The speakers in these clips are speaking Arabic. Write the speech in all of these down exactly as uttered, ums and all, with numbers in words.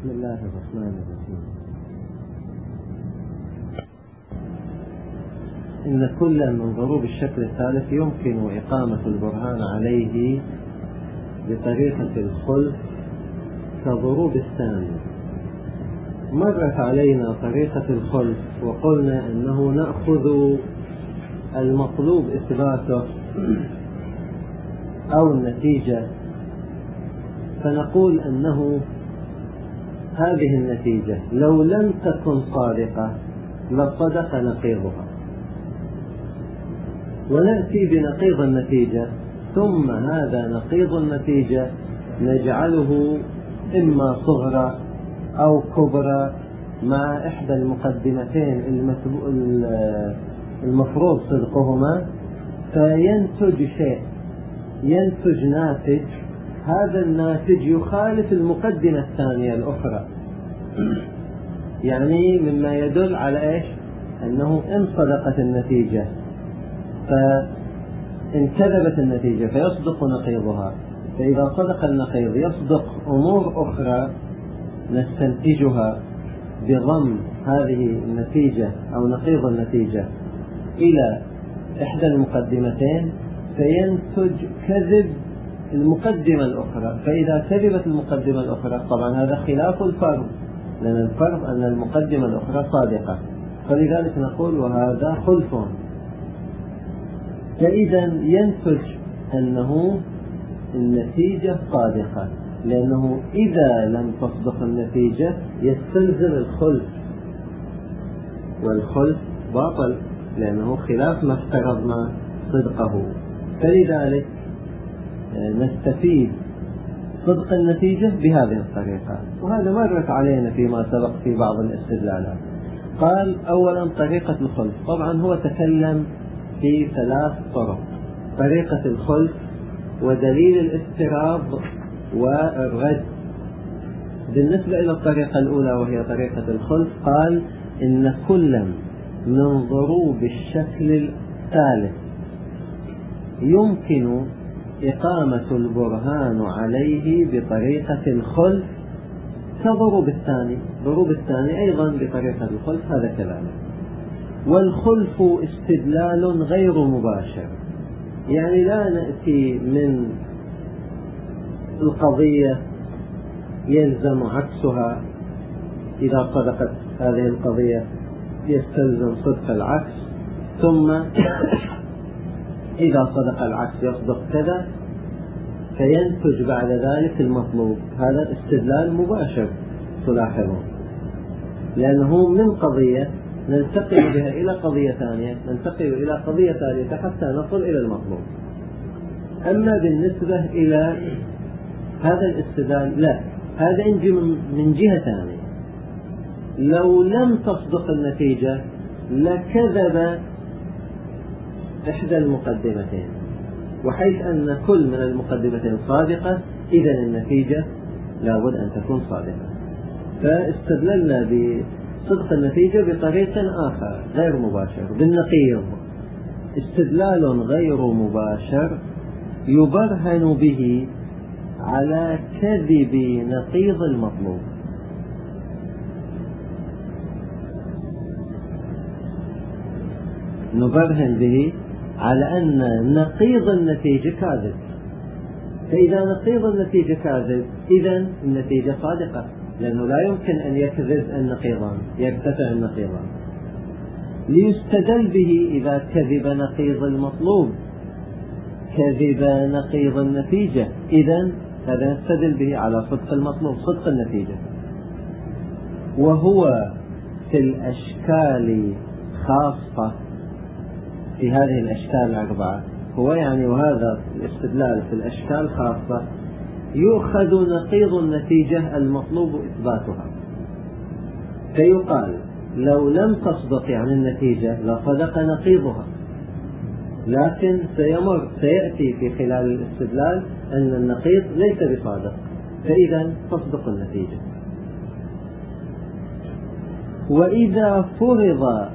بسم الله الرحمن الرحيم. إن كلا من ضروب الشكل الثالث يمكن إقامة البرهان عليه بطريقة الخلف كضروب الثاني. مرت علينا طريقة الخلف وقلنا أنه نأخذ المطلوب إثباته أو النتيجة، فنقول أنه هذه النتيجة لو لم تكن صادقة لصدق نقيضها، ونأتي بنقيض النتيجة، ثم هذا نقيض النتيجة نجعله إما صغرى أو كبرى مع إحدى المقدمتين المفروض صدقهما، فينتج شيء، ينتج ناتج، هذا الناتج يخالف المقدمة الثانية الأخرى، يعني مما يدل على إيش؟ أنه إن صدقت النتيجة فإن كذبت النتيجة فيصدق نقيضها، فإذا صدق النقيض يصدق أمور أخرى نستنتجها بضم هذه النتيجة أو نقيض النتيجة إلى إحدى المقدمتين، فينتج كذب المقدمة الأخرى. فإذا كذبت المقدمة الأخرى طبعا هذا خلاف الفرض، لأن الفرض أن المقدمة الأخرى صادقة، فلذلك نقول وهذا خلف. فإذا ينتج أنه النتيجة صادقة، لأنه إذا لم تصدق النتيجة يستلزم الخلف، والخلف باطل لأنه خلاف ما افترضنا صدقه. فلذلك نستفيد صدق النتيجة بهذه الطريقة، وهذا مرت علينا فيما سبق في بعض الاستدلالات. قال أولا طريقة الخلف، طبعا هو تكلم في ثلاث طرق: طريقة الخلف ودليل الافتراض والرد. بالنسبة إلى الطريقة الأولى وهي طريقة الخلف قال إن كلا من ضروب الشكل الثالث يمكن إقامة البرهان عليه بطريقة الخلف كضروب الثاني. ضروب الثاني أيضا بطريقة الخلف هذا كذلك. والخلف استدلال غير مباشر، يعني لا نأتي من القضية يلزم عكسها، إذا صدقت هذه القضية يستلزم صدق العكس، ثم إذا صدق العكس يصدق كذا، فينتج بعد ذلك المطلوب. هذا استدلال مباشر تلاحظون، لأنه من قضية ننتقل بها إلى قضية ثانية، ننتقل إلى قضية ثالثة حتى نصل إلى المطلوب. أما بالنسبة إلى هذا الاستدلال لا، هذا ينجي من جهة ثانية. لو لم تصدق النتيجة لكذب إحدى المقدمتين، وحيث أن كل من المقدمتين صادقة إذن النتيجة لابد أن تكون صادقة. فاستدللنا بصدق النتيجة بطريق آخر غير مباشر بالنقيض، استدلال غير مباشر يبرهن به على كذب نقيض المطلوب. نبرهن به على أن نقيض النتيجة كاذب، فإذا نقيض النتيجة كاذب إذن النتيجة صادقة، لأنه لا يمكن أن يكذب النقيضان، يرتفع النقيضان. ليستدل به إذا كذب نقيض المطلوب، كذب نقيض النتيجة، إذن هذا يستدل به على صدق المطلوب، صدق النتيجة. وهو في الأشكال خاصة، في هذه الأشكال الأربعة هو يعني، وهذا الاستدلال في الأشكال خاصة يؤخذ نقيض النتيجة المطلوب إثباتها، فيقال لو لم تصدق يعني النتيجة لصدق نقيضها، لكن سيمر سيأتي في خلال الاستدلال أن النقيض ليس بصادق، فإذا تصدق النتيجة. وإذا فرض،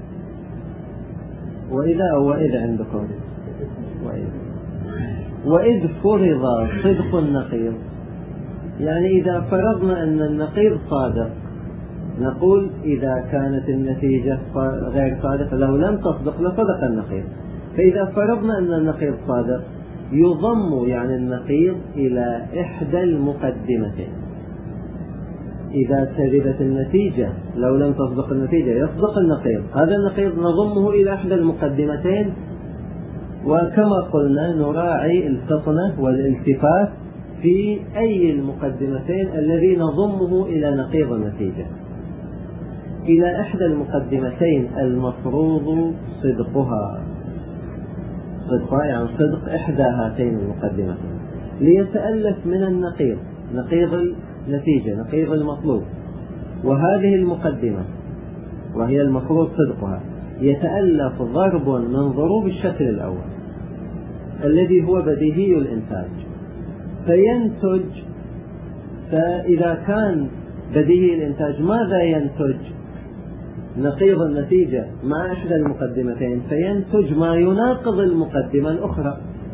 وإذا أو وإذا عندكم وإذ, وإذ فرض صدق النقيض، يعني إذا فرضنا أن النقيض صادق نقول إذا كانت النتيجة غير صادقة لو لم تصدق لصدق النقيض. فإذا فرضنا أن النقيض صادق يضم يعني النقيض إلى إحدى المقدمتين. إذا كذبت النتيجة لو لم تصدق النتيجة يصدق النقيض، هذا النقيض نضمه إلى إحدى المقدمتين. وكما قلنا نراعي الفطنة والالتفات في أي المقدمتين الذي نضمه إلى نقيض النتيجة. إلى إحدى المقدمتين المفروض صدقها، صدقها يعني صدق إحدى هاتين المقدمتين، ليتألف من النقيض نقيض النتيجة نقيض المطلوب، وهذه المقدمة وهي المفروض صدقها يتألف ضرب من ضروب الشكل الأول الذي هو بديهي الإنتاج فينتج. فإذا كان بديهي الإنتاج ماذا ينتج؟ نقيض النتيجة مع إحدى المقدمتين، فينتج ما يناقض المقدمة الأخرى.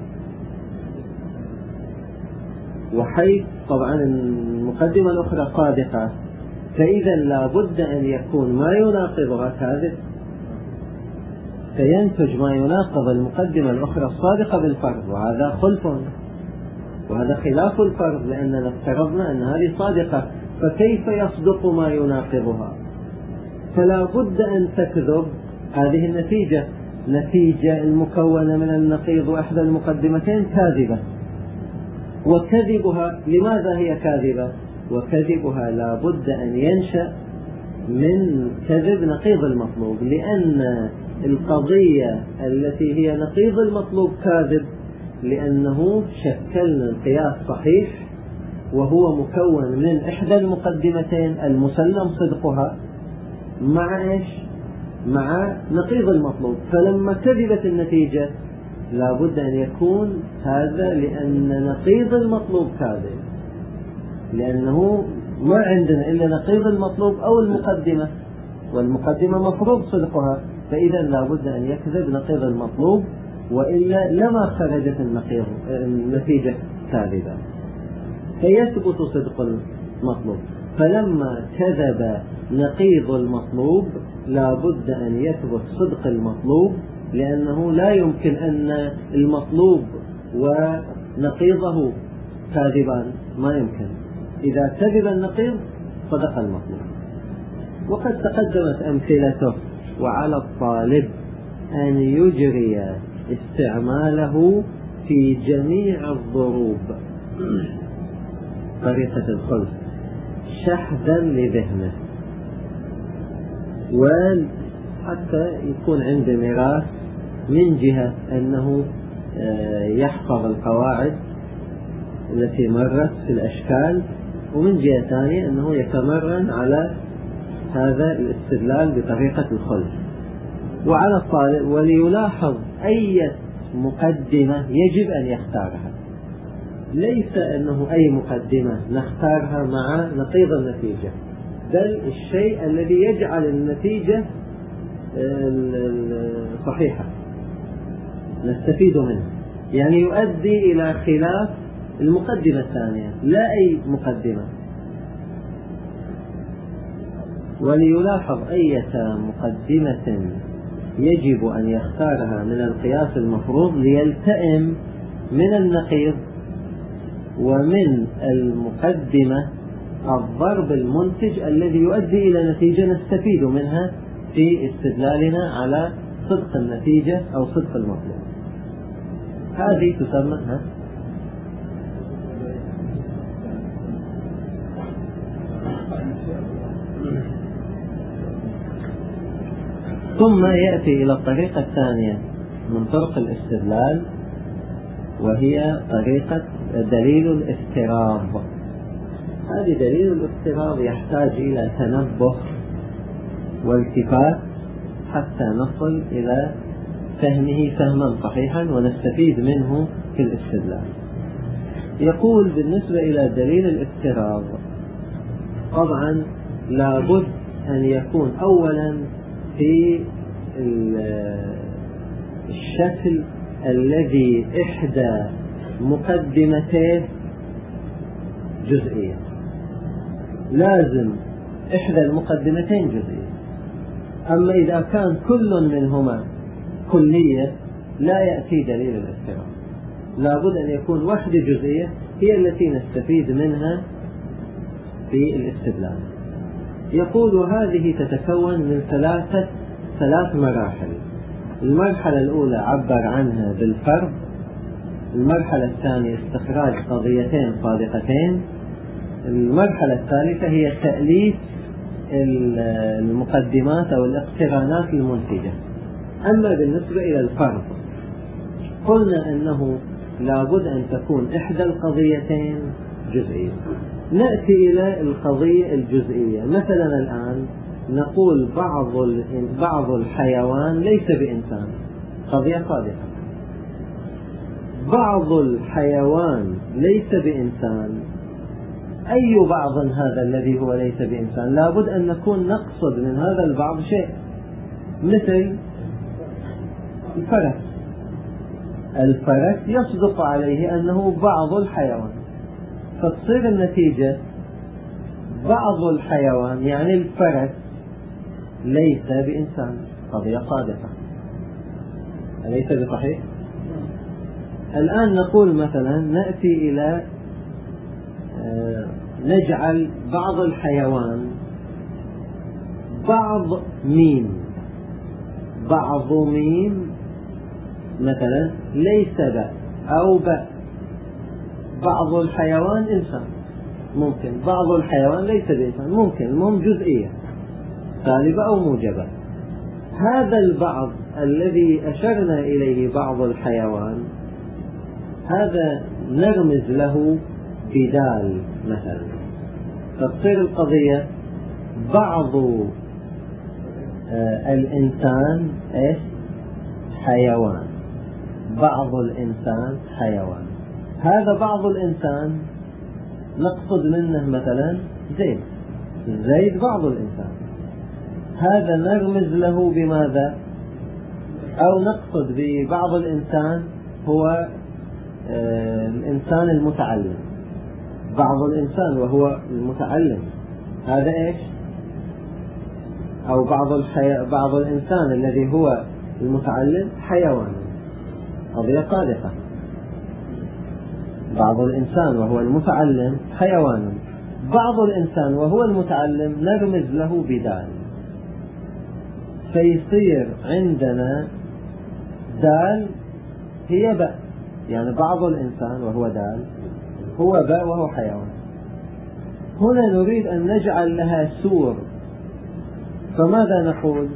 وحيث طبعا المقدمة الأخرى صادقة فإذا لا بد أن يكون ما يناقضها كاذب، فينتج ما يناقض المقدمة الأخرى الصادقة بالفرض، وهذا خلف وهذا خلاف الفرض لأننا افترضنا أن هذه صادقة، فكيف يصدق ما يناقضها؟ فلا بد أن تكذب هذه النتيجة، نتيجة المكونة من النقيض وإحدى المقدمتين كاذبة. وكذبها لماذا هي كاذبة؟ وكذبها لا بد أن ينشأ من كذب نقيض المطلوب، لأن القضية التي هي نقيض المطلوب كاذب لأنه شكلنا القياس صحيح وهو مكون من إحدى المقدمتين المسلم صدقها مع إيش؟ مع نقيض المطلوب. فلما كذبت النتيجة لا بد أن يكون هذا لأن نقيض المطلوب كاذب، لأنه ما عندنا إلا نقيض المطلوب أو المقدمة، والمقدمة مفروض صدقها، فإذا لا بد أن يكذب نقيض المطلوب وإلا لما خرجت النقيض النتيجة كاذبة، فيثبت صدق المطلوب. فلما كذب نقيض المطلوب لا بد أن يثبت صدق المطلوب، لأنه لا يمكن أن المطلوب ونقيضه كاذبان، ما يمكن. إذا كذب النقيض صدق المطلوب. وقد تقدمت أمثلته، وعلى الطالب أن يجري استعماله في جميع الضروب طريقة الخلف شحذا لذهنه، وحتى يكون عنده ميراث من جهة أنه يحفظ القواعد التي مرت في الأشكال، ومن جهة ثانية أنه يتمرن على هذا الاستدلال بطريقة الخلف. وعلى الطالب وليلاحظ أي مقدمة يجب أن يختارها، ليس أنه أي مقدمة نختارها مع نقيض النتيجة، بل الشيء الذي يجعل النتيجة صحيحة نستفيد منه، يعني يؤدي إلى خلاف المقدمة الثانية، لا أي مقدمة. وليلاحظ أية مقدمة يجب أن يختارها من القياس المفروض ليلتئم من النقيض ومن المقدمة الضرب المنتج الذي يؤدي إلى نتيجة نستفيد منها في استدلالنا على صدق النتيجة أو صدق المطلوب. هذه تسمى ها؟ ثم يأتي إلى الطريقة الثانية من طرق الاستدلال، وهي طريقة دليل الافتراض. هذه دليل الافتراض يحتاج إلى تنبه والتفات حتى نصل إلى فهمه فهما صحيحا ونستفيد منه في الاستدلال. يقول بالنسبة إلى دليل الافتراض طبعا لابد أن يكون أولا في الشكل الذي إحدى مقدمته جزئية، لازم إحدى المقدمتين جزئية. أما إذا كان كل منهما كلية لا يأتي دليل الافتراض، لابد أن يكون واحدة جزئية هي التي نستفيد منها في الاستدلال. يقول هذه تتكون من ثلاثة ثلاث مراحل. المرحلة الأولى عبر عنها بالفرض، المرحلة الثانية استخراج قضيتين صادقتين، المرحلة الثالثة هي تأليف المقدمات أو الاقترانات المنتجة. أما بالنسبة إلى الفرض قلنا أنه لابد أن تكون إحدى القضيتين جزئية. نأتي إلى القضية الجزئية. مثلا الآن نقول بعض بعض الحيوان ليس بإنسان، قضية صادقة. بعض الحيوان ليس بإنسان، أي بعض هذا الذي هو ليس بإنسان؟ لابد أن نكون نقصد من هذا البعض شيء، مثل الفرس. الفرس يصدق عليه أنه بعض الحيوان، فتصير النتيجة بعض الحيوان يعني الفرس ليس بإنسان، قضية صادقة. أليس بصحيح؟ الآن نقول مثلا نأتي إلى آه نجعل بعض الحيوان بعض ميم، بعض ميم مثلا ليس باء أو باء. بعض الحيوان إنسان ممكن، بعض الحيوان ليس بإنسان ممكن، المهم جزئية سالبة أو موجبة. هذا البعض الذي أشرنا إليه بعض الحيوان هذا نرمز له بدال مثلا، فتصير القضية بعض آه الإنسان إيش؟ حيوان. بعض الإنسان حيوان. هذا بعض الإنسان نقصد منه مثلا زيد، زيد بعض الإنسان، هذا نرمز له بماذا؟ أو نقصد ببعض الإنسان هو آه الإنسان المتعلم. بعض الإنسان وهو المتعلم هذا إيش؟ أو بعض الحي... بعض الإنسان الذي هو المتعلم حيوان، قضية صادقة. بعض الإنسان وهو المتعلم حيوان، بعض الإنسان وهو المتعلم نرمز له بدال، فيصير عندنا دال هي باء، يعني بعض الإنسان وهو دال هو باء وهو حيوان. هنا نريد أن نجعل لها سور، فماذا نقول؟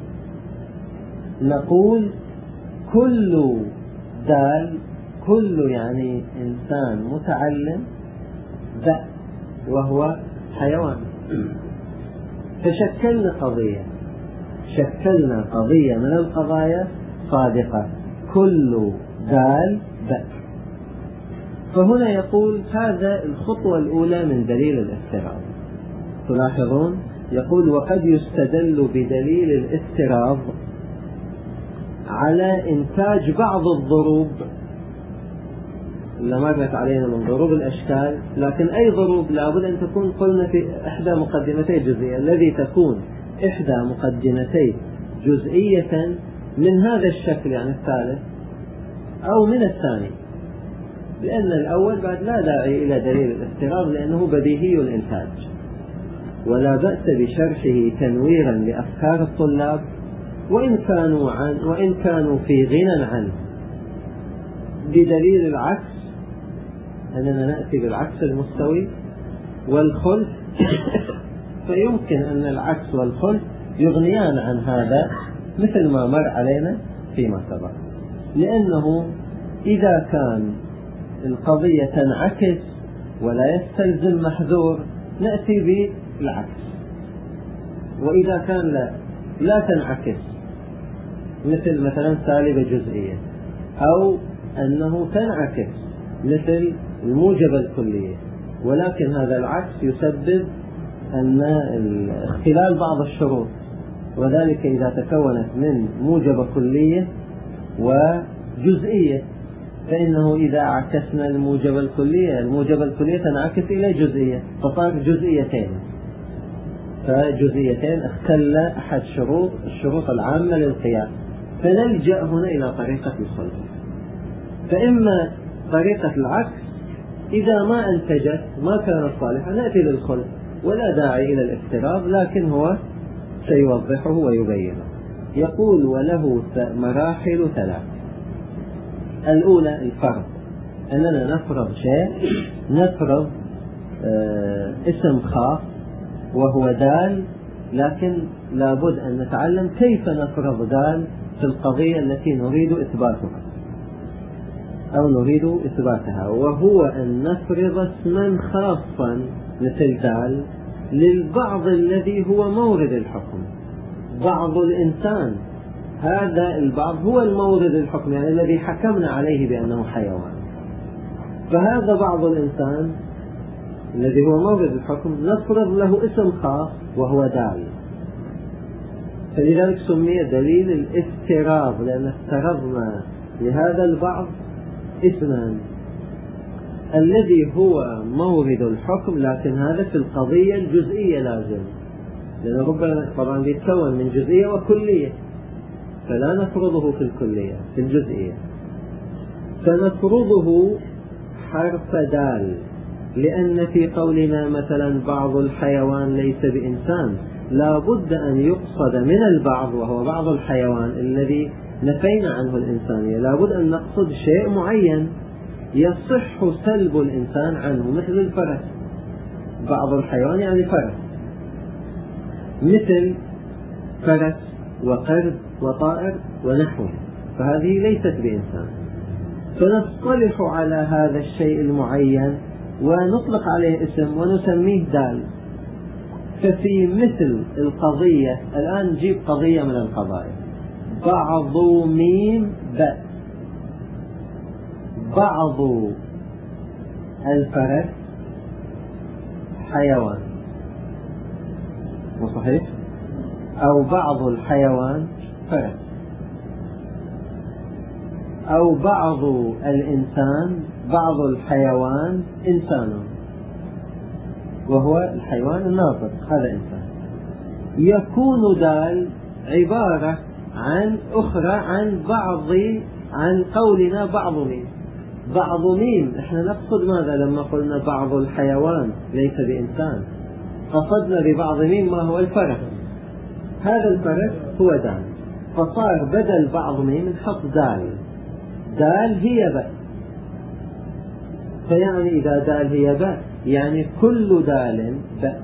نقول كل دال، كل يعني إنسان متعلم باء وهو حيوان. فشكلنا قضية، شكلنا قضية من القضايا صادقة، كل دال باء. فهنا يقول هذا الخطوة الأولى من دليل الافتراض. تلاحظون يقول وقد يستدل بدليل الافتراض على إنتاج بعض الضروب اللي مرت علينا من ضروب الأشكال، لكن أي ضروب لابد أن تكون قلنا في إحدى مقدمتي جزئية، الذي تكون إحدى مقدمتي جزئية من هذا الشكل يعني الثالث أو من الثاني، لأن الأول بعد لا داعي إلى دليل الافتراض لأنه بديهي الإنتاج، ولا بأس بشرحه تنويرا لأفكار الطلاب وإن كانوا عن وإن كانوا في غنى عنه. بدليل العكس أننا نأتي بالعكس المستوي والخلف فيمكن أن العكس والخلف يغنيان عن هذا مثل ما مر علينا فيما سبق، لأنه إذا كان القضية تنعكس ولا يستلزم محذور نأتي بالعكس، وإذا كان لا, لا تنعكس مثل مثلا سالبة جزئية، أو أنه تنعكس مثل الموجبة الكلية، ولكن هذا العكس يسبب أن اختلال بعض الشروط، وذلك إذا تكونت من موجبة كلية وجزئية، فإنه إذا عكسنا الموجب الكلية الموجب الكلية تنعكس إلى جزئية، فصار جزئيتين، فجزئيتين اختل أحد شروط الشروط العامة للقياس، فنلجأ هنا إلى طريقة الخلف. فإما طريقة العكس إذا ما أنتجت ما كانت صالحة نأتي للخلف ولا داعي إلى الافتراض، لكن هو سيوضحه ويبينه. يقول وله مراحل ثلاث. الأولى الفرض، أننا نفرض شيء، نفرض آه اسم خاص وهو دال، لكن لابد أن نتعلم كيف نفرض دال في القضية التي نريد إثباتها أو نريد إثباتها، وهو أن نفرض اسما خاصا مثل دال للبعض الذي هو مورد الحكم. بعض الإنسان، هذا البعض هو المورد الحكم، يعني الذي حكمنا عليه بأنه حيوان، فهذا بعض الإنسان الذي هو مورد الحكم نفرض له اسم خاص وهو دال، فلذلك سمي دليل الافتراض، لأن افترضنا لهذا البعض اسما الذي هو مورد الحكم، لكن هذا في القضية الجزئية لازم، لأن ربما طبعا يتكون من جزئية وكلية، فلا نفرضه في الكلية، في الجزئية، فنفرضه حرف دال، لأن في قولنا مثلا بعض الحيوان ليس بإنسان لا بد أن يقصد من البعض وهو بعض الحيوان الذي نفينا عنه الإنسانية، لا بد أن نقصد شيء معين يصح سلب الإنسان عنه، مثل الفرس، بعض الحيوان يعني فرس، مثل فرس وقرد وطائر ونحوه، فهذه ليست بإنسان، فنصطلح على هذا الشيء المعين ونطلق عليه اسم ونسميه دال. ففي مثل القضية الآن نجيب قضية من القضايا، بعض ميم باء، بعض الفرس حيوان، مو صحيح؟ أو بعض الحيوان فرس، أو بعض الإنسان بعض الحيوان إنسان، وهو الحيوان الناطق هذا إنسان. يكون دال عبارة عن أخرى عن بعض، عن قولنا بعض ميم. بعض ميم احنا نقصد ماذا لما قلنا بعض الحيوان ليس بإنسان؟ قصدنا ببعض ميم ما هو الفرس، هذا الفرس هو دال، فصار بدل بعض ميم نحط دال، دال هي باء، فيعني إذا دال هي باء يعني كل دال باء،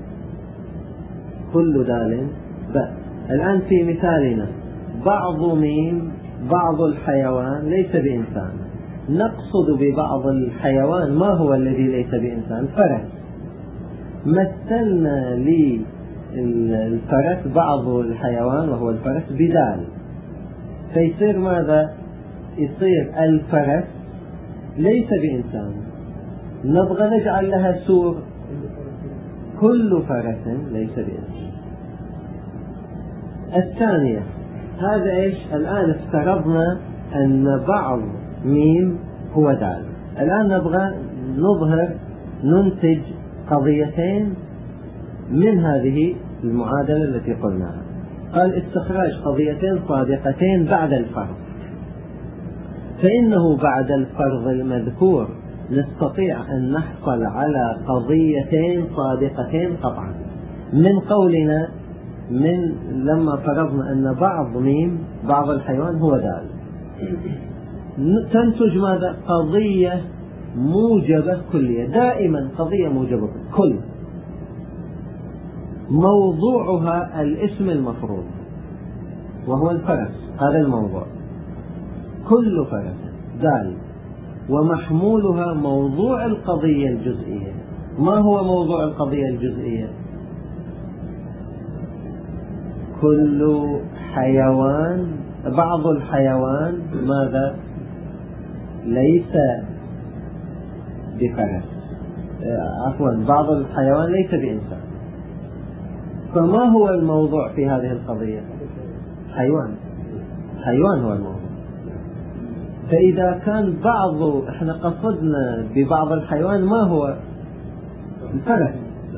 كل دال باء. الآن في مثالنا بعض ميم بعض الحيوان ليس بإنسان، نقصد ببعض الحيوان ما هو الذي ليس بإنسان؟ فرس، مثلنا للفرس بعض الحيوان وهو الفرس بدال، فيصير ماذا؟ يصير الفرس ليس بإنسان، نبغى نجعل لها سور، كل فرس ليس بإنسان. الثانية هذا إيش؟ الآن افترضنا أن بعض ميم هو دال، الآن نبغى نظهر ننتج قضيتين من هذه المعادلة التي قلناها. قال استخراج قضيتين صادقتين بعد الفرض، فإنه بعد الفرض المذكور نستطيع أن نحصل على قضيتين صادقتين قطعا من قولنا من لما فرضنا أن بعض ميم بعض الحيوان هو دال، تنتج ماذا؟ قضية موجبة كلية، دائما قضية موجبة كل موضوعها الاسم المفروض وهو الفرس، هذا الموضوع كل فرس دال، ومحمولها موضوع القضية الجزئية. ما هو موضوع القضية الجزئية؟ كل حيوان بعض الحيوان ماذا؟ ليس بفرس، عفوا بعض الحيوان ليس بإنسان، فما هو الموضوع في هذه القضية؟ حيوان، حيوان هو الموضوع. فإذا كان بعض، احنا قصدنا ببعض الحيوان ما هو الفرس،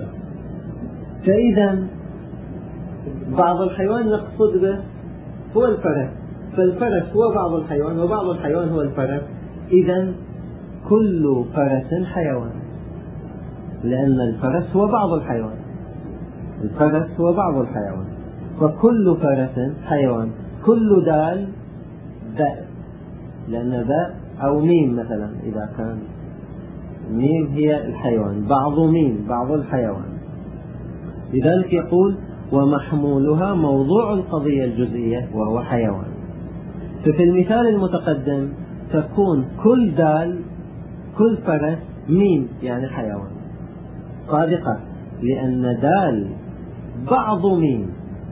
فإذا بعض الحيوان نقصد به هو الفرس، فالفرس هو بعض الحيوان وبعض الحيوان هو الفرس، إذا كل فرس حيوان، لأن الفرس هو بعض الحيوان، الفرس هو بعض الحيوان، فكل فرس حيوان. كل دال داء، لأن داء أو ميم مثلا، إذا كان ميم هي الحيوان، بعض ميم بعض الحيوان. لذلك يقول ومحمولها موضوع القضية الجزئية وهو حيوان. ففي المثال المتقدم تكون كل دال كل فرس ميم يعني حيوان صادقة، لأن دال بعض ميم،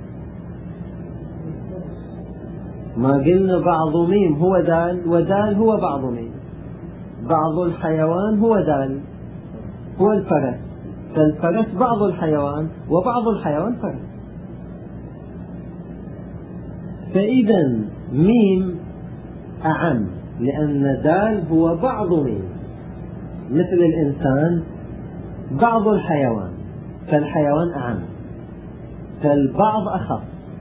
ما قلنا بعض ميم هو دال ودال هو بعض ميم، بعض الحيوان هو دال هو الفرس، فالفرس بعض الحيوان وبعض الحيوان فرس. فإذا ميم أعم، لأن دال هو بعض ميم، مثل الإنسان بعض الحيوان، فالحيوان أعم، فالبعض أخف.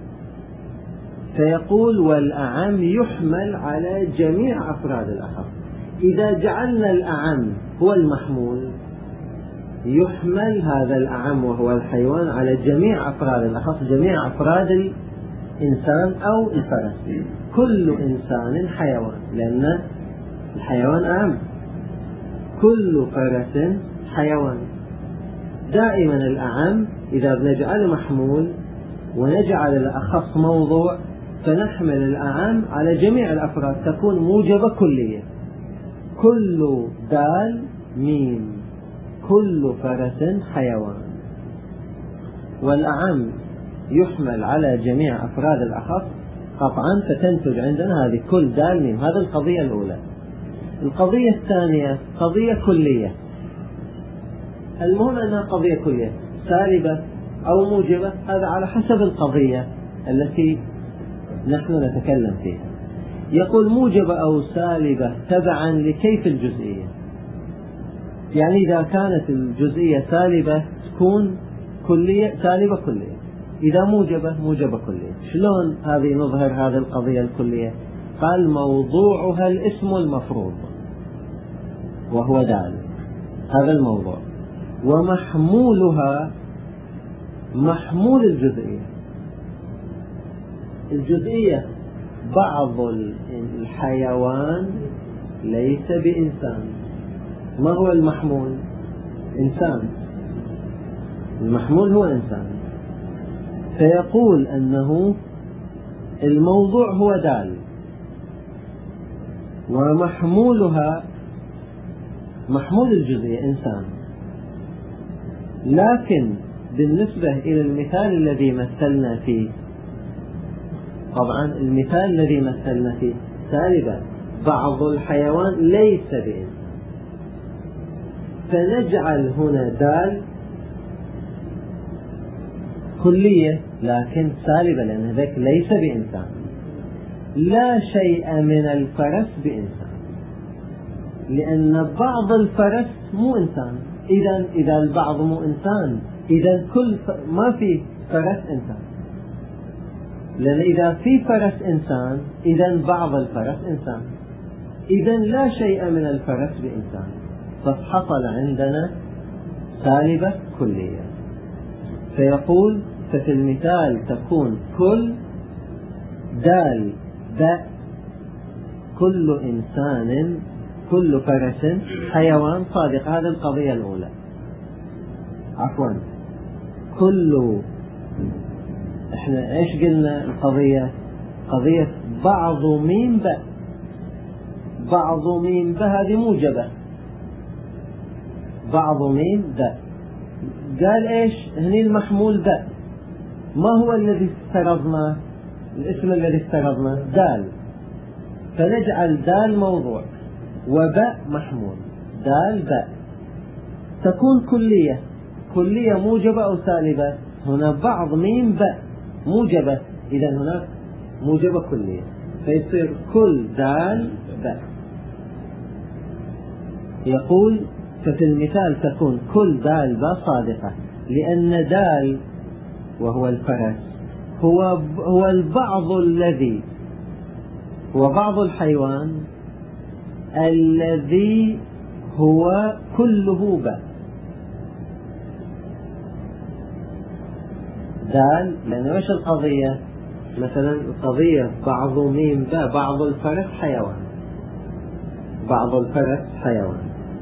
فيقول والأعم يحمل على جميع أفراد الأخف. إذا جعلنا الأعم هو المحمول يحمل هذا الأعم وهو الحيوان على جميع أفراد الأخف، جميع أفراد الإنسان أو الفرس. كل إنسان حيوان، لأن الحيوان أعم، كل فرس حيوان. دائما الأعم إذا بنجعل محمول ونجعل الأخف موضوع فنحمل الأعم على جميع الأفراد، تكون موجبة كلية. كل دال ميم كل فرس حيوان، والأعم يحمل على جميع أفراد الأخف قطعا، فتنتج عندنا هذه كل دال ميم. هذه القضية الأولى. القضية الثانية قضية كلية، المهم أنها قضية كلية سالبة أو موجبة، هذا على حسب القضية التي نحن نتكلم فيها. يقول موجبة أو سالبة تبعا لكيف الجزئية، يعني إذا كانت الجزئية سالبة تكون كلية سالبة كلية، إذا موجبة موجبة كلية. شلون هذه نظهر هذه القضية الكلية؟ قال موضوعها الاسم المفروض وهو دال، هذا الموضوع، ومحمولها محمول الجزئية. الجزئية بعض الحيوان ليس بإنسان، ما هو المحمول؟ إنسان، المحمول هو إنسان. فيقول أنه الموضوع هو دال ومحمولها محمول الجزئية إنسان. لكن بالنسبة إلى المثال الذي مثلنا فيه، طبعا المثال الذي مثلنا فيه سالبا، بعض الحيوان ليس بإنسان، فنجعل هنا دال كلية لكن سالبة، لأن ذلك ليس بإنسان. لا شيء من الفرس بإنسان، لأن بعض الفرس مو إنسان. إذا إذا البعض مو إنسان، إذا كل ف... ما في فرس إنسان، لأن إذا في فرس إنسان إذا بعض الفرس إنسان، إذا لا شيء من الفرس بإنسان، فحصل عندنا سالبة كلية. فيقول ففي المثال تكون كل دال باء كل إنسان كل فرس حيوان صادق. هذه القضية الأولى. عفوا كل احنا ايش قلنا القضية؟ قضية بعض ميم باء، بعض ميم باء هذه موجبة، بعض ميم باء. قال ايش هني المحمول باء، ما هو الذي افترضنا؟ الاسم الذي افترضنا دال، فنجعل دال موضوع وباء محمول، دال باء. تكون كلية، كلية موجبة أو سالبة؟ هنا بعض ميم باء موجبة، إذا هناك موجبة كلية. فيصير كل دال باء. يقول ففي المثال تكون كل دال باء صادقة، لأن دال وهو الفرس هو هو البعض الذي هو بعض الحيوان الذي هو كله باء. دال لأن وش القضية؟ مثلا القضية بعض ميم باء، بعض الفرس حيوان، بعض الفرس حيوان.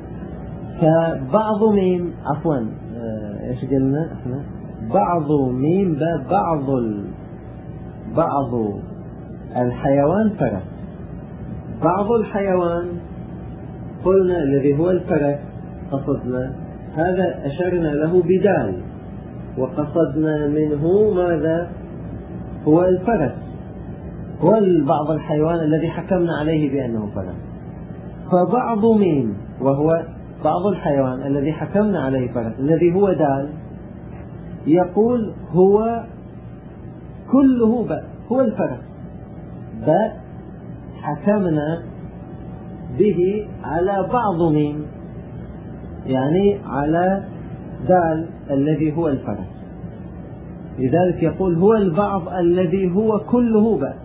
فبعض ميم عفوا اه ايش قلنا احنا؟ بعض ميم باء، بعض ال... بعض الحيوان فرس. بعض الحيوان قلنا الذي هو الفرس قصدنا هذا أشرنا له بدال، وقصدنا منه ماذا؟ هو الفرس، هو بعض الحيوان الذي حكمنا عليه بأنه فرس. فبعض ميم وهو بعض الحيوان الذي حكمنا عليه فرس الذي هو دال، يقول هو كله باء، هو الفرس باء حكمنا به على بعض ميم، يعني على دال الذي هو الفرس. لذلك يقول هو البعض الذي هو كله باء.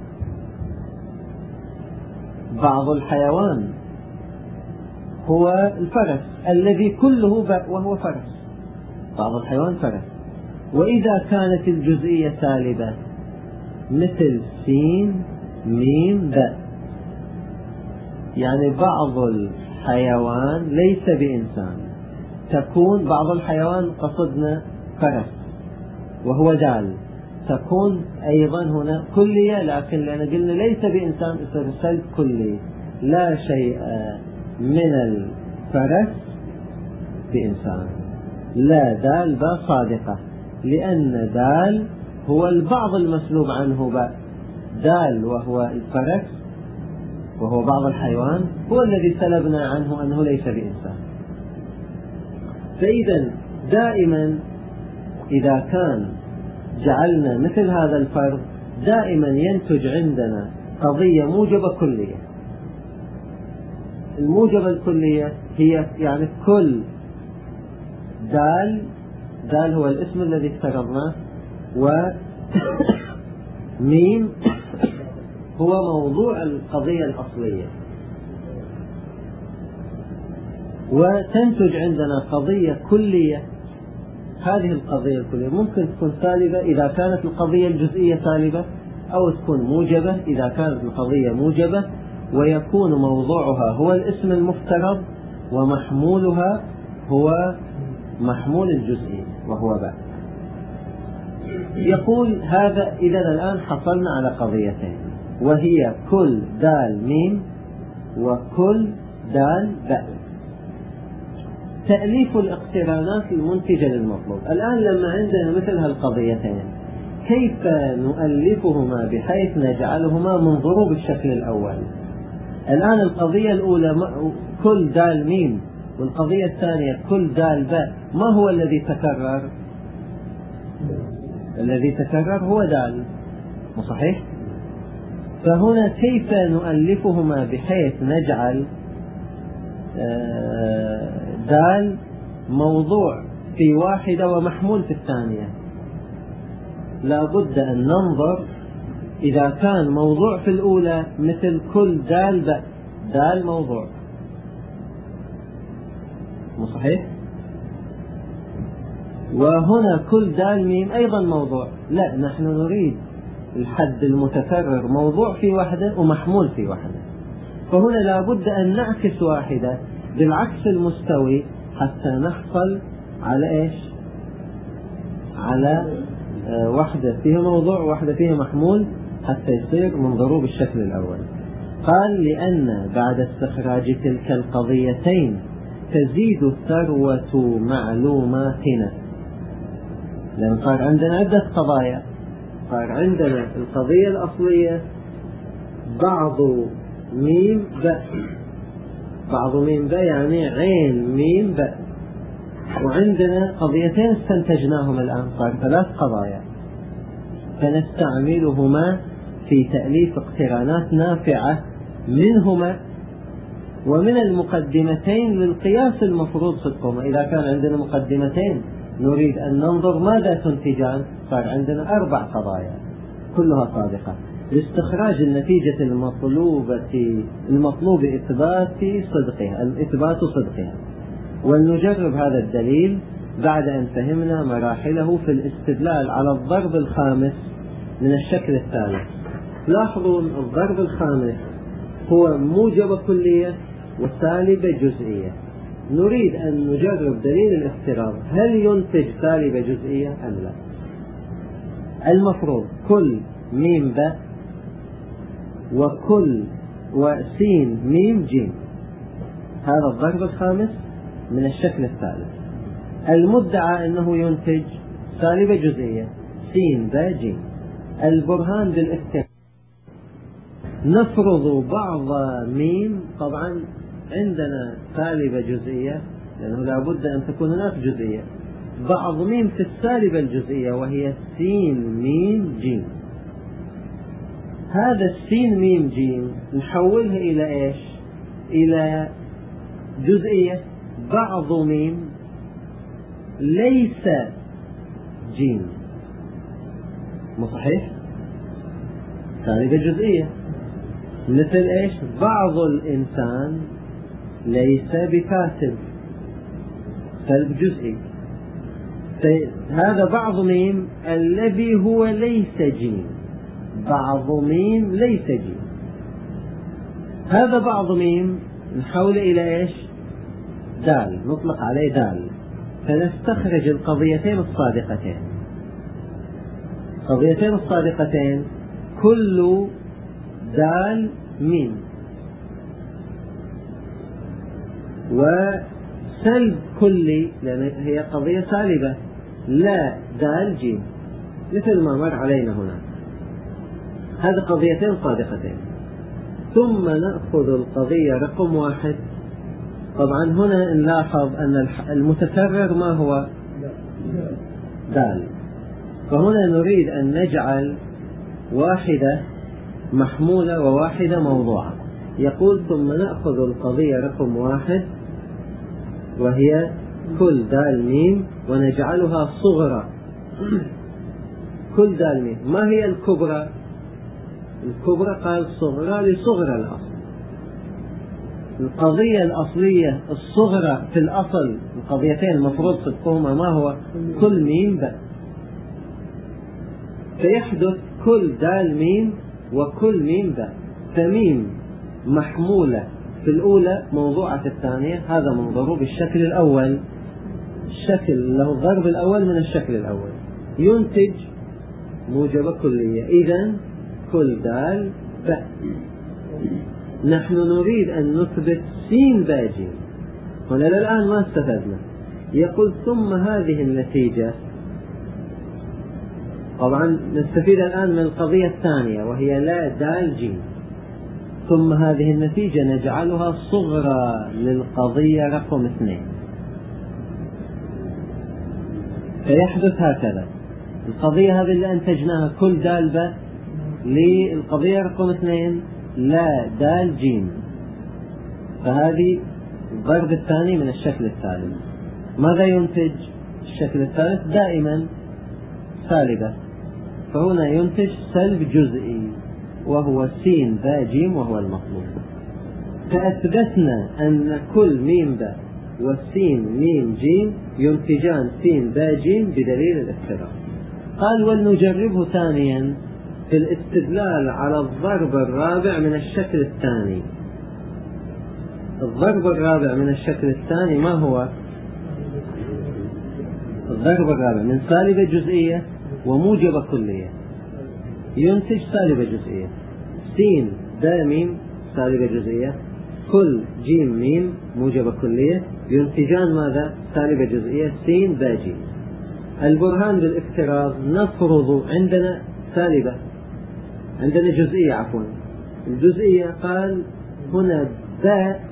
بعض الحيوان هو الفرس الذي كله باء وهو فرس، بعض الحيوان فرس. وإذا كانت الجزئية سالبة مثل سين ميم باء، يعني بعض الحيوان ليس بإنسان، تكون بعض الحيوان قصدنا فرس وهو دال، تكون أيضا هنا كلية، لكن لأن قلنا ليس بإنسان يصير سلب كلي، لا شيء من الفرس بإنسان. لا دال باء صادقة، لأن دال هو البعض المسلوب عنه باء. دال وهو الفرس وهو بعض الحيوان هو الذي سلبنا عنه أنه ليس بإنسان. فإذا دائما إذا كان جعلنا مثل هذا الفرض دائما ينتج عندنا قضية موجبة كلية. الموجبة الكلية هي يعني كل دال، دال هو الاسم الذي افترضناه، وميم هو موضوع القضية الأصلية، وتنتج عندنا قضية كلية. هذه القضية الكلية ممكن تكون سالبة إذا كانت القضية الجزئية سالبة، أو تكون موجبة إذا كانت القضية موجبة، ويكون موضوعها هو الاسم المفترض ومحمولها هو محمول الجزئي وهو باء. يقول هذا إذا الآن حصلنا على قضيتين، وهي كل دال ميم وكل دال باء. تأليف الاقترانات المنتجة للمطلوب. الآن لما عندنا مثل هالقضيتين كيف نؤلفهما بحيث نجعلهما منظروا بالشكل الأول؟ الآن القضية الأولى كل دال ميم، والقضية الثانية كل دال باء، ما هو الذي تكرر؟ الذي تكرر هو دال، مو صحيح؟ فهنا كيف نؤلفهما بحيث نجعل دال موضوع في واحدة ومحمول في الثانية؟ لا بد أن ننظر إذا كان موضوع في الأولى مثل كل دال باء، دال موضوع، مو صحيح؟ وهنا كل دال ميم أيضا موضوع، لا نحن نريد الحد المتكرر موضوع في واحدة ومحمول في واحدة. فهنا لا بد أن نعكس واحدة بالعكس المستوي حتى نحصل على إيش؟ على آه واحدة فيها موضوع وواحدة فيها محمول حتى يصير منظروه بالشكل الأول. قال لأن بعد استخراج تلك القضيتين تزيد ثروة معلوماتنا. لأن صار عندنا عدة قضايا، صار عندنا القضية الأصلية بعض ميم باء، بعض ميم باء يعني عين ميم باء، وعندنا قضيتين استنتجناهما الآن، صار ثلاث قضايا فنستعملهما في تأليف اقترانات نافعة منهما ومن المقدمتين للقياس المفروض صدقهما. إذا كان عندنا مقدمتين نريد أن ننظر ماذا تنتجان، صار عندنا أربع قضايا كلها صادقة لاستخراج النتيجة المطلوبة المطلوب إثبات صدقها الإثبات صدقها. ولنجرب هذا الدليل بعد أن فهمنا مراحله في الاستدلال على الضرب الخامس من الشكل الثالث. لاحظوا الضرب الخامس هو موجب كلية وسالب جزئية. نريد أن نجرب دليل الافتراض هل ينتج سالب جزئية أم لا. المفروض كل ميم ب وكل وسين ميم جيم، هذا الضرب الخامس من الشكل الثالث. المدعى أنه ينتج سالب جزئية سين ب جيم. البرهان بالافتراض نفرض بعض ميم، طبعا عندنا سالب جزئية لأنه لابد أن تكون هناك جزئية، بعض ميم في السالبة الجزئية وهي سين ميم جيم. هذا السين ميم جيم نحولها إلى إيش؟ إلى جزئية بعض ميم ليس جيم، مو صحيح؟ سالبة جزئية مثل إيش؟ بعض الإنسان ليس بكاتب، سلب جزئي. هذا بعض ميم الذي هو ليس جيم، بعض ميم ليس جيم. هذا بعض ميم نحول إلى إيش؟ دال، نطلق عليه دال، فنستخرج القضيتين الصادقتين. القضيتين الصادقتين كل دال ميم وسلب كلي لأن هي قضية سالبة لا دال جيم مثل ما مر علينا هنا. هذه قضيتين صادقتين. ثم نأخذ القضية رقم واحد. طبعا هنا نلاحظ أن المتكرر ما هو دال، فهنا نريد أن نجعل واحدة محمولة وواحدة موضوعة. يقول ثم نأخذ القضية رقم واحد وهي كل دال ميم ونجعلها صغرى. كل دال ميم ما هي الكبرى؟ الكبرى قال صغرى لصغرى الأصل. القضية الأصلية الصغرى في الأصل القضيتين المفروض صدقهما ما هو؟ كل ميم ب، فيحدث كل دال ميم وكل ميم ب، فميم محمولة في الأولى موضوعة في الثانية. هذا منظره بالشكل الأول، الشكل له الضرب الأول من الشكل الأول ينتج موجب كلية. إذن كل دال ب. نحن نريد أن نثبت سين باجي، هنا الآن ما استفدنا. يقول ثم هذه النتيجة، طبعا نستفيد الآن من القضية الثانية وهي لا دال جيم. ثم هذه النتيجة نجعلها صغرى للقضية رقم اثنين، فيحدث هكذا. القضية هذه اللي أنتجناها كل دال ب، للقضية رقم اثنين لا دال جيم، فهذه الضرب الثاني من الشكل الثالث. ماذا ينتج الشكل الثالث؟ دائما سالبة، فهنا ينتج سلب جزئي وهو سين با جيم وهو المطلوب. فأثبتنا أن كل ميم با والسين ميم جيم ينتجان سين با جيم بدليل الافتراض. قال ولنجربه ثانيا في الاستدلال على الضرب الرابع من الشكل الثاني. الضرب الرابع من الشكل الثاني ما هو؟ الضرب الرابع من سالبة جزئية وموجبة كلية ينتج سالبة جزئية. سين دا ميم سالبة جزئية، كل جيم ميم موجبة كلية ينتجان ماذا؟ سالبة جزئية سين دا جيم. البرهان بالافتراض نفرض عندنا سالبة، عندنا جزئية عفوا. الجزئية قال هنا باء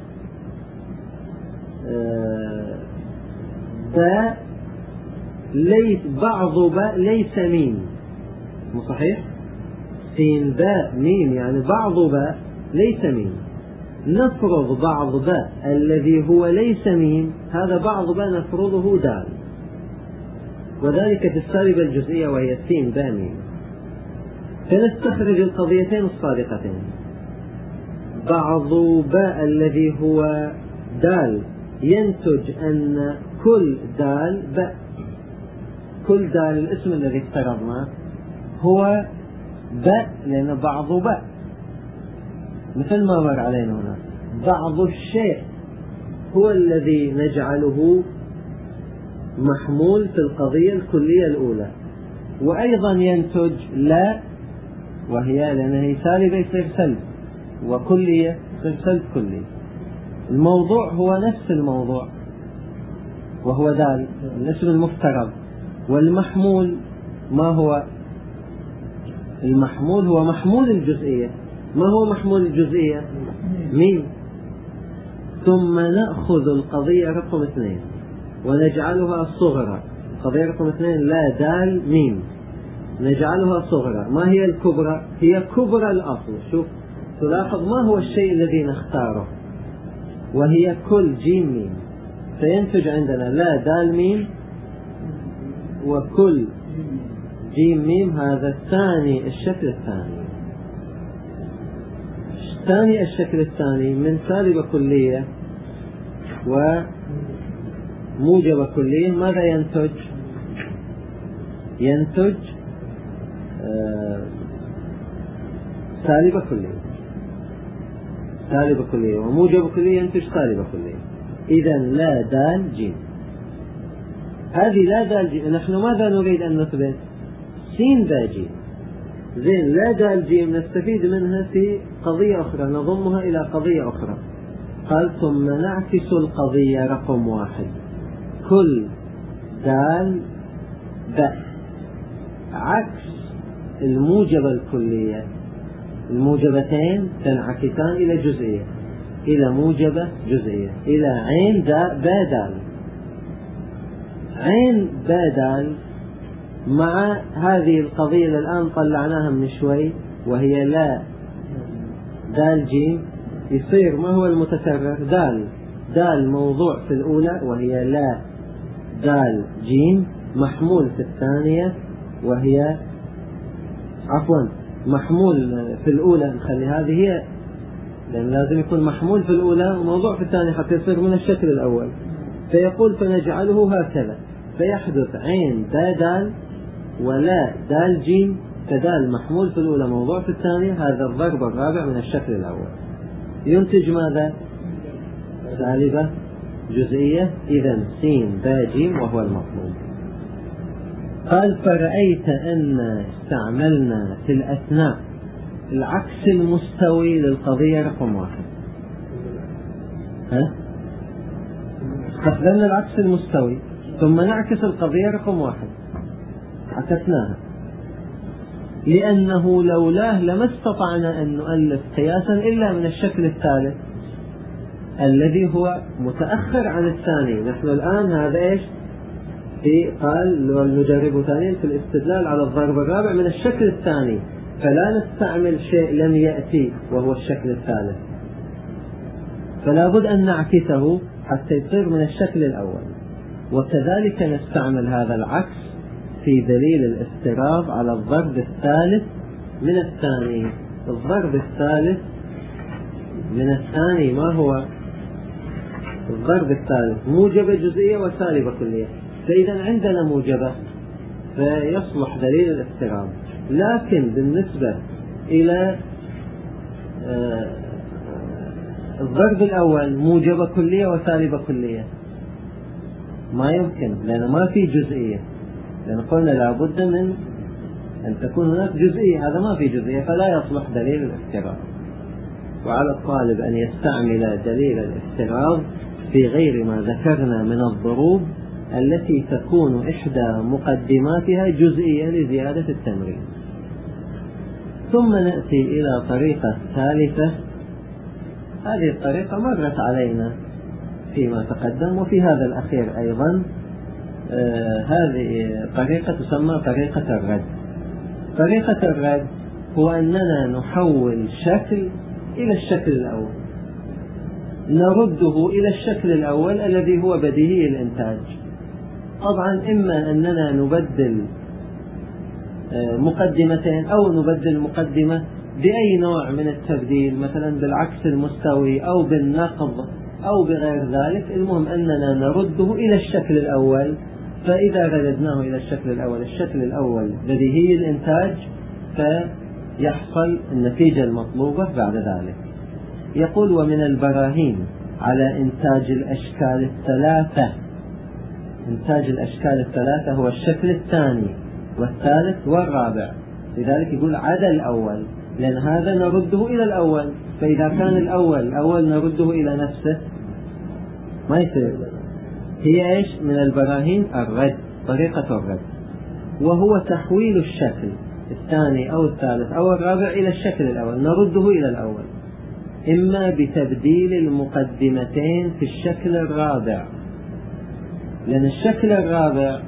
آه باء ليس بعض باء ليس ميم، مو صحيح؟ سين باء ميم يعني بعض باء ليس ميم. نفرض بعض باء الذي هو ليس ميم، هذا بعض باء نفرضه دال، وذلك في السالبة الجزئية وهي سين باء ميم. فنستخرج القضيتين الصادقتين. بعض باء الذي هو دال ينتج أن كل دال باء، كل دال الاسم الذي افترضناه هو باء، لأن بعض باء مثل ما مر علينا هنا. بعض الشيء هو الذي نجعله محمول في القضية الكلية الأولى. وأيضا ينتج لا، وهي لأنها سالبة يصير سلب، وكلية يصير سلب كلي. الموضوع هو نفس الموضوع وهو دال الاسم المفترض، والمحمول ما هو؟ المحمول هو محمول الجزئية. ما هو محمول الجزئية؟ ميم. ثم نأخذ القضية رقم اثنين ونجعلها صغرى. القضية رقم اثنين لا دال ميم، نجعلها صغرى. ما هي الكبرى؟ هي كبرى الأصل. شوف تلاحظ ما هو الشيء الذي نختاره، وهي كل جيم ميم. فينتج عندنا لا دال ميم وكل جيم ميم. هذا الثاني الشكل الثاني. الثاني الشكل الثاني من سالبة كلية وموجبة كلية ماذا ينتج؟ ينتج آه سالبة كلية. سالبة كلية وموجبة كلية ينتج سالبة كلية. إذا لا دال جيم. هذه لا دال جيم. نحن ماذا نريد أن نثبت؟ سين دا جيم. زين لا دال جيم نستفيد منها في قضية أخرى، نضمها إلى قضية أخرى. قال ثم نعكس القضية رقم واحد. كل دال باء عكس الموجبة الكلية. الموجبتين تنعكسان إلى جزئية، إلى موجبة جزئية، إلى عين داء باء دال. عين باء دال مع هذه القضية اللي الآن طلعناها من شوي وهي لا دال جيم، يصير ما هو المتكرر؟ دال. دال موضوع في الأولى وهي لا دال جيم، محمول في الثانية وهي عفوا محمول في الأولى. نخلي هذه هي، لأن لازم يكون محمول في الأولى وموضوع في الثانية حتى يصير من الشكل الأول. فيقول فنجعله هكذا، فيحدث عين دا دال ولا دال جيم، كدال محمول في الأولى موضوع في الثانية. هذا الضرب الرابع من الشكل الأول ينتج ماذا؟ سالبة جزئية. إذا سين دا جيم وهو المطلوب. قال فرأيت أن استعملنا في الأثناء العكس المستوي للقضية رقم واحد. ها؟ استخدمنا العكس المستوي ثم نعكس القضية رقم واحد، عكسناها، لأنه لولاه لما استطعنا أن نؤلف قياسا إلا من الشكل الثالث الذي هو متأخر عن الثاني. نحن الآن هذا إيش؟ في قال نجرب ثانيا في الاستدلال على الضرب الرابع من الشكل الثاني، فلا نستعمل شيء لم يأتي وهو الشكل الثالث، فلا بد أن نعكسه حتى يصير من الشكل الأول. وكذلك نستعمل هذا العكس في دليل الاستراض على الضرب الثالث من الثاني. الضرب الثالث من الثاني ما هو؟ الضرب الثالث موجبة جزئية وسالبة كلية. فإذا عندنا موجبة فيصلح دليل الاستراض، لكن بالنسبة إلى الضرب الأول موجبة كلية وسالبة كلية ما يمكن، لأن ما في جزئية، لأن قلنا لابد من أن تكون هناك جزئية، هذا ما في جزئية فلا يصلح دليل الاستراض. وعلى الطالب أن يستعمل دليل الاستراض في غير ما ذكرنا من الضروب التي تكون إحدى مقدماتها جزئية لزيادة التمرين. ثم نأتي إلى طريقة ثالثة. هذه الطريقة مرت علينا فيما تقدم وفي هذا الأخير أيضا. آه هذه طريقة تسمى طريقة الرد. طريقة الرد هو أننا نحول شكل إلى الشكل الأول، نرده إلى الشكل الأول الذي هو بديهي الإنتاج. طبعا إما أننا نبدل مقدمتين أو نبدل مقدمة بأي نوع من التبديل، مثلا بالعكس المستوي أو بالنقض أو بغير ذلك، المهم أننا نرده إلى الشكل الأول. فإذا رددناه إلى الشكل الأول، الشكل الأول بديهي الإنتاج، فيحصل النتيجة المطلوبة بعد ذلك. يقول: ومن البراهين على إنتاج الأشكال الثلاثة. إنتاج الأشكال الثلاثة هو الشكل الثاني والثالث والرابع، لذلك يقول عدا الأول، لأن هذا نرده إلى الأول. فإذا كان الأول الأول نرده إلى نفسه ما يصير. هي إيش؟ من البراهين الرد، طريقة الرد، وهو تحويل الشكل الثاني أو الثالث أو الرابع إلى الشكل الأول، نرده إلى الأول إما بتبديل المقدمتين في الشكل الرابع، لأن الشكل الرابع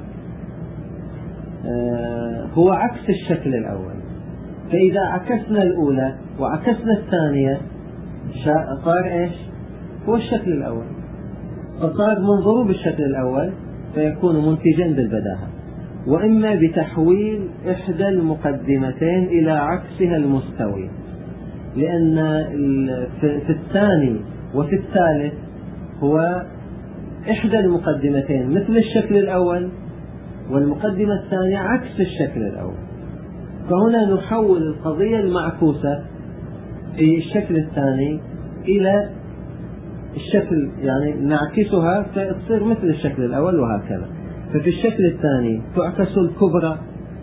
آه هو عكس الشكل الأول. فإذا عكسنا الأولى وعكسنا الثانية صار إيش؟ هو الشكل الأول، فصار من ضروب الشكل الأول فيكون منتجا بالبداهة. وإما بتحويل إحدى المقدمتين إلى عكسها المستوي، لأن في الثاني وفي الثالث هو إحدى المقدمتين مثل الشكل الأول، والمقدمة الثانية عكس الشكل الأول. فهنا نحول القضية المعكوسة في الشكل الثاني إلى الشكل، يعني نعكسها فتصير مثل الشكل الأول وهكذا. ففي الشكل الثاني تعكس الكبرى،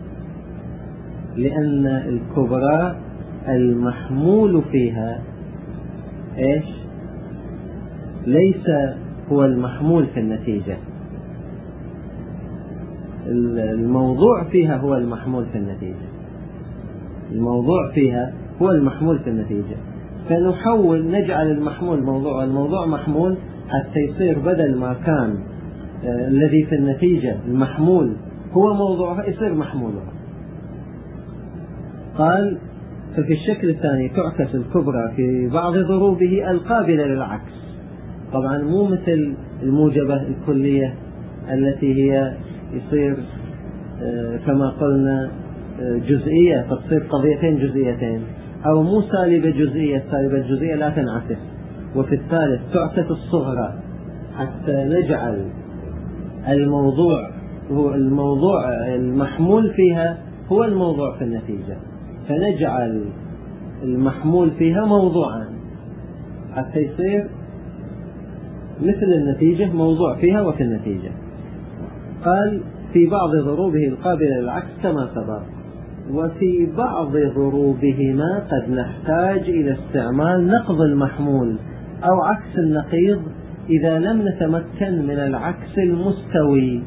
لأن الكبرى المحمول فيها إيش؟ ليس هو المحمول في النتيجة، الموضوع فيها هو المحمول في النتيجة، الموضوع فيها هو المحمول في النتيجة. فنحول، نجعل المحمول موضوع والموضوع محمول، حتى يصير بدل ما كان آه الذي في النتيجة المحمول هو موضوعها يصير محمولها. قال: ففي الشكل الثاني تعكس الكبرى في بعض ضروبه القابلة للعكس. طبعا مو مثل الموجبة الكلية التي هي يصير آه كما قلنا آه جزئية، فتصير قضيتين جزئيتين، أو مو سالبة جزئية، سالبة الجزئية لا تنعكس. وفي الثالث تعكس الصغرى حتى نجعل الموضوع هو الموضوع المحمول فيها هو الموضوع في النتيجة، فنجعل المحمول فيها موضوعا حتى يصير مثل النتيجة موضوع فيها وفي النتيجة. قال: في بعض ضروبه القابلة للعكس كما سبق. وفي بعض ضروبهما قد نحتاج إلى استعمال نقض المحمول أو عكس النقيض إذا لم نتمكن من العكس المستوي،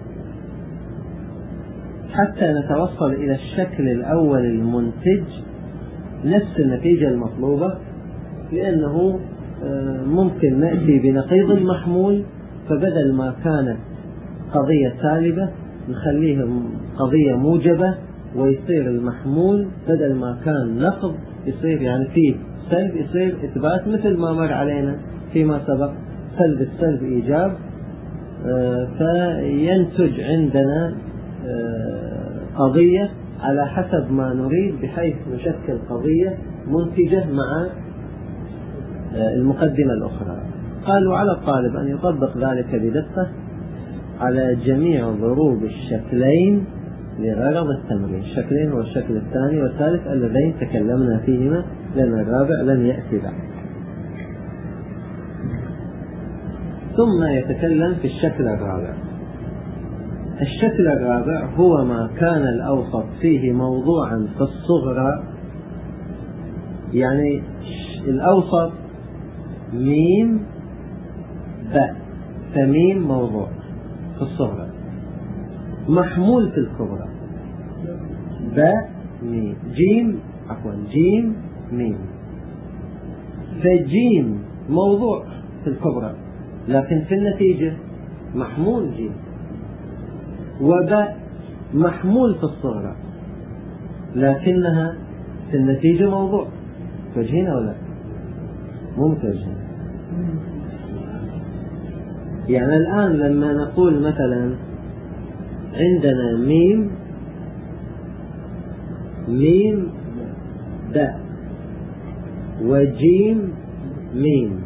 حتى نتوصل إلى الشكل الأول المنتج نفس النتيجة المطلوبة. لأنه ممكن نأتي بنقيض المحمول، فبدل ما كانت قضية سالبة نخليها قضية موجبة، ويصير المحمول بدل ما كان نقض يصير يعني فيه سلب، يصير إثبات مثل ما مر علينا فيما سبق، سلب السلب إيجاب. فينتج عندنا قضية على حسب ما نريد، بحيث نشكل قضية منتجة مع المقدمة الأخرى. قالوا: على الطالب أن يطبق ذلك بدقة على جميع ضروب الشكلين لغرض التمرين. الشكلين هو الشكل الثاني والثالث اللذين تكلمنا فيهما، لأن الرابع لم يأتي بعد. ثم يتكلم في الشكل الرابع. الشكل الرابع هو ما كان الأوسط فيه موضوعا في الصغرى، يعني الأوسط ميم باء، فميم موضوع في الصغرى محمول في الكبرى، باء ميم جيم عفوا جيم ميم، فجيم موضوع في الكبرى لكن في النتيجة محمول جيم، وباء محمول في الصغرى لكنها في بس النتيجة موضوع. توجهين أو لا؟ مو متوجهين. يعني الآن لما نقول مثلا عندنا ميم ميم داء وجيم ميم،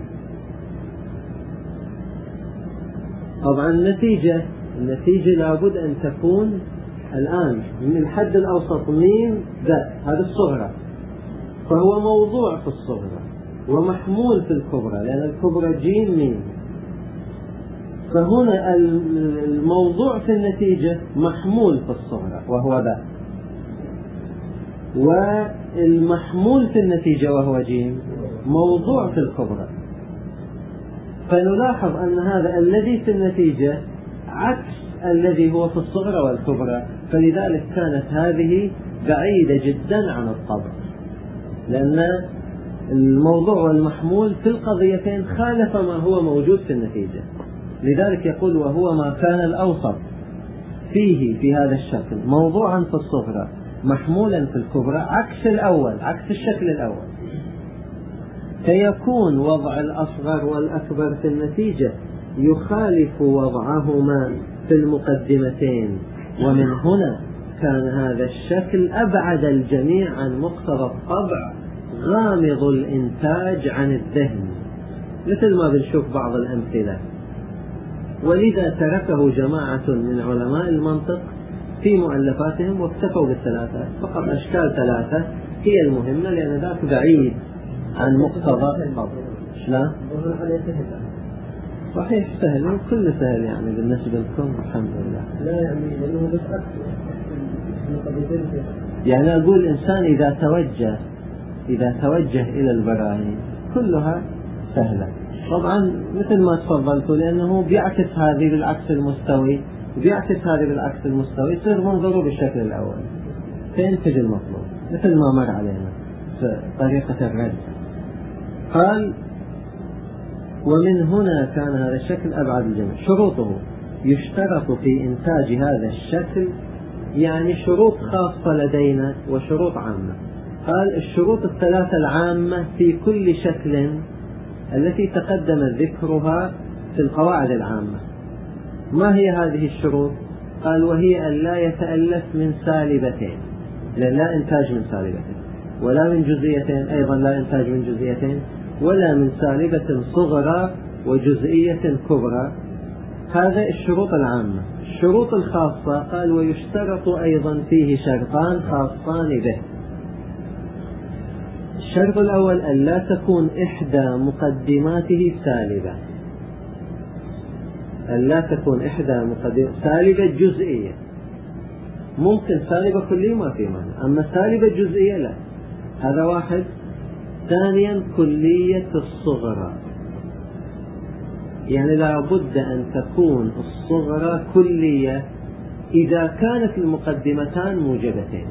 طبعا النتيجة النتيجة لابد أن تكون الآن من الحد الأوسط ميم داء، هذا الصغرى، فهو موضوع في الصغرى ومحمول في الكبرى، لأن الكبرى جيم ميم. فهنا الموضوع في النتيجة محمول في الصغرى وهو داء، والمحمول في النتيجة وهو جيم موضوع في الكبرى. فنلاحظ أن هذا الذي في النتيجة عكس الذي هو في الصغرى والكبرى، فلذلك كانت هذه بعيدة جدا عن الطبع، لأن الموضوع والمحمول في القضيتين خالف ما هو موجود في النتيجة. لذلك يقول وهو ما كان الأوسط فيه في هذا الشكل موضوعا في الصغرى محمولا في الكبرى، عكس الأول، عكس الشكل الأول. فيكون وضع الأصغر والأكبر في النتيجة يخالف وضعهما في المقدمتين، ومن هنا كان هذا الشكل أبعد الجميع عن مقتضى الطبع، غامض الإنتاج عن الذهن، مثل ما بنشوف بعض الأمثلة. ولذا تركه جماعة من علماء المنطق في مؤلفاتهم واكتفوا بالثلاثة فقط، أشكال ثلاثة هي المهمة، لأن ذاك بعيد عن مقتضى الطبع. لا صحيح سهل، وكل سهل يعني بالنسبة لكم الحمد لله. لا يعني لأنه بس يعني أقول الإنسان إذا توجه إذا توجه إلى البراهين كلها سهلة. طبعا مثل ما تفضلت، لأنه بيعكس هذه بالعكس المستوي وبيعكس هذه بالعكس المستوي، يصير منظره بالشكل الأول فينتج المطلوب، مثل ما مر علينا في طريقة الرد. قال ومن هنا كان هذا الشكل أبعد الجميع. شروطه يشترط في إنتاج هذا الشكل، يعني شروط خاصة لدينا وشروط عامة. قال الشروط الثلاثة العامة في كل شكل التي تقدم ذكرها في القواعد العامة. ما هي هذه الشروط؟ قال وهي أن لا يتألف من سالبتين، لأن لا إنتاج من سالبتين، ولا من جزئيتين، أيضا لا إنتاج من جزئيتين، ولا من سالبة صغرى وجزئية كبرى. هذا الشروط العامة. الشروط الخاصة قال ويشترط أيضا فيه شرطان خاصان به. الشرط الأول أن لا تكون إحدى مقدماته سالبة، أن لا تكون إحدى مقدماته سالبة جزئية. ممكن سالبة كلية ما في معنى، أما سالبة جزئية لا. هذا واحد. ثانيا كلية الصغرى، يعني لا بد أن تكون الصغرى كلية إذا كانت المقدمتان موجبتين.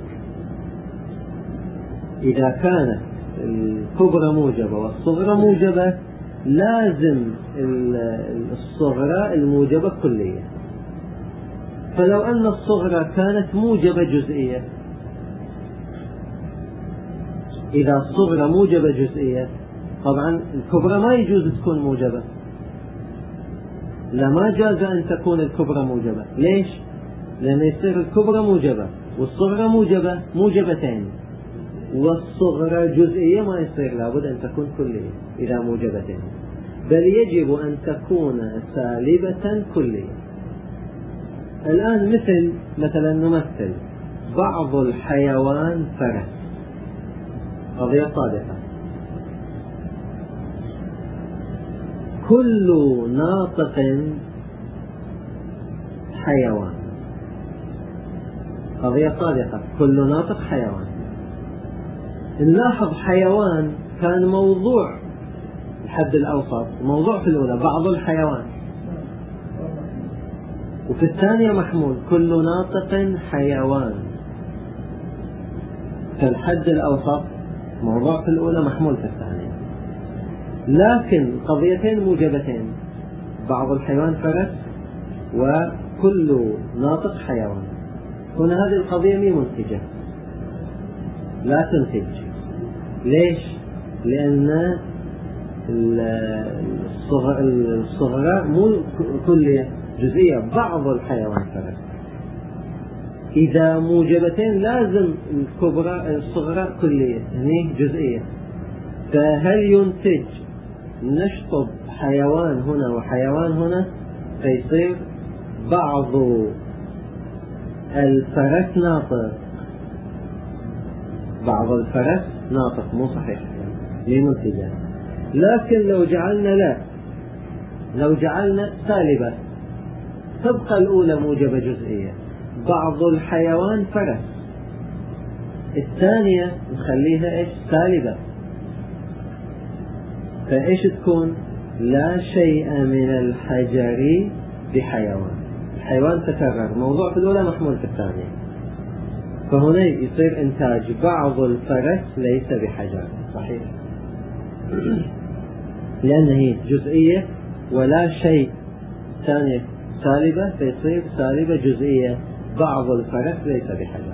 إذا كانت الكبرى موجبة والصغرى موجبة لازم الصغرى الموجبة كلية. فلو أن الصغرى كانت موجبة جزئية، إذا الصغرى موجبة جزئية طبعا الكبرى ما يجوز تكون موجبة، لما جاز أن تكون الكبرى موجبة. ليش؟ لأن يصير الكبرى موجبة والصغرى موجبة موجبتين، والصغرى جزئية ما يصير، لابد أن تكون كلية إذا موجبتين، بل يجب أن تكون سالبة كلية. الآن مثل مثلا نمثل بعض الحيوان فرس، قضية صادقة. كل ناطق حيوان، قضية صادقة، كل ناطق حيوان. نلاحظ حيوان كان موضوع الحد الأوسط، موضوع في الأولى بعض الحيوان، وفي الثانية محمول كل ناطق حيوان. فالحد الأوسط موضوع في الأولى محمول في الثانية، لكن قضيتين موجبتين، بعض الحيوان فرس وكل ناطق حيوان. هنا هذه القضية مي منتجة، لا تنتج، ليش؟ لأن الصغرى مو كلية، جزئية. بعض الحيوان فرس. إذا موجبتين لازم الكبرى الصغرى كلية، هني جزئية. فهل ينتج نشطب حيوان هنا وحيوان هنا فيصير بعض الفرس ناطق، بعض الفرس ناطق، مو صحيح لمنتجة. لكن لو جعلنا لا لو جعلنا سالبة، تبقى الأولى موجبة جزئية، بعض الحيوان فرس، الثانية نخليها إيش؟ سالبة. فإيش تكون؟ لا شيء من الحجر بحيوان. الحيوان تكرر، موضوع في الأولى محمول في الثانية، فهنا يصير إنتاج بعض الفرس ليس بحجر. صحيح، لأن هي جزئية ولا شيء، ثانية سالبة فيصير سالبة جزئية، بعض الفرس ليس بحجر.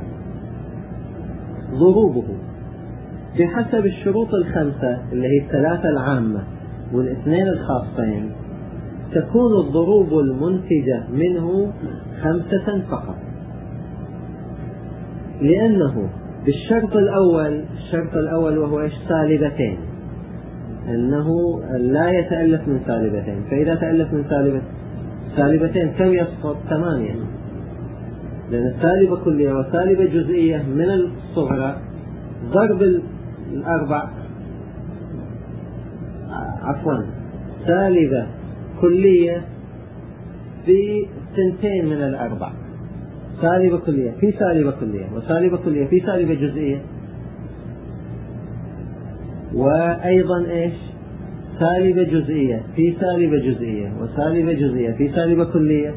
ضروبه بحسب الشروط الخمسة اللي هي الثلاثة العامة والاثنين الخاصين، تكون الضروب المنتجة منه خمسة فقط، لأنه بالشرط الأول، الشرط الأول وهو إيش؟ سالبتين، أنه لا يتألف من سالبتين. فإذا تألف من سالبة سالبتين كم يسقط؟ ثمانية، لأن السالبة كلية وسالبة جزئية من الصغرى ضرب الأربع، عفوا سالبة كلية في سنتين من الأربع، سالبة كلية في سالبة كلية وسالبة كلية في سالبة جزئية، وأيضا إيش؟ سالبة جزئية في سالبة جزئية وسالبة جزئية في سالبة كلية،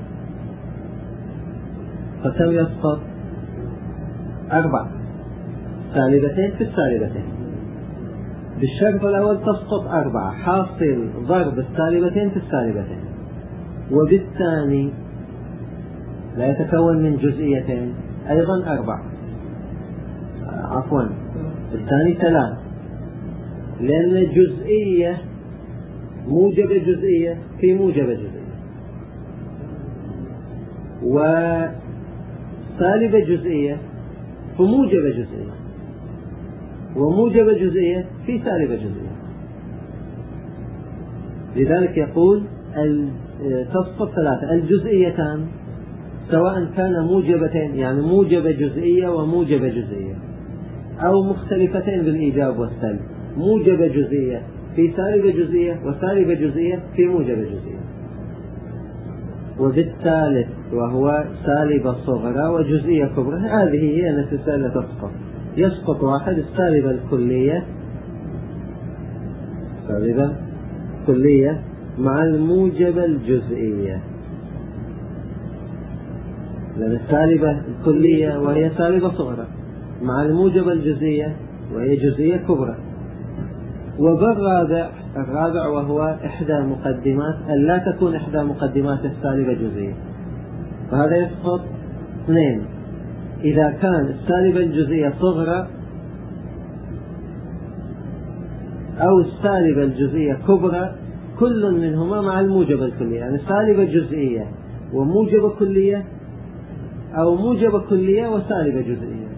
فكم يسقط؟ أربع، سالبتين في السالبتين. بالشرط الأول تسقط أربعة، حاصل ضرب السالبتين في السالبتين. وبالثاني لا يتكون من جزئيتين، أيضا أربع، عفوا الثاني ثلاث، لأن جزئية موجبة جزئية في موجبة جزئية، وسالبة جزئية في موجبة جزئية، وموجبة جزئية في سالبة جزئية. لذلك يقول تسقط ثلاثة، الجزئيتان سواء كان موجبتين يعني موجبة جزئية وموجبة جزئية، أو مختلفتين بالإيجاب والسلب، موجبة جزئية في سالبة جزئية وسالبة جزئية في موجبة جزئية. وبالثالث وهو سالبة صغرى وجزئية كبرى، هذه هي التي لا تسقط. يسقط واحد، السالبة الكلية، سالبة كلية مع الموجبة الجزئية، لأن السالبة الكلية وهي سالبة صغرى مع الموجبة الجزئية وهي جزئية كبرى. وبالرابع، الرابع وهو إحدى مقدمات، أن لا تكون إحدى مقدمات السالبة جزئية، فهذا يسقط اثنين. إذا كان السالبة الجزئية صغرى أو السالبة الجزئية كبرى، كل منهما مع الموجبة الكلية، يعني سالبة جزئية وموجبة كلية، أو موجبة كلية وسالبة جزئية.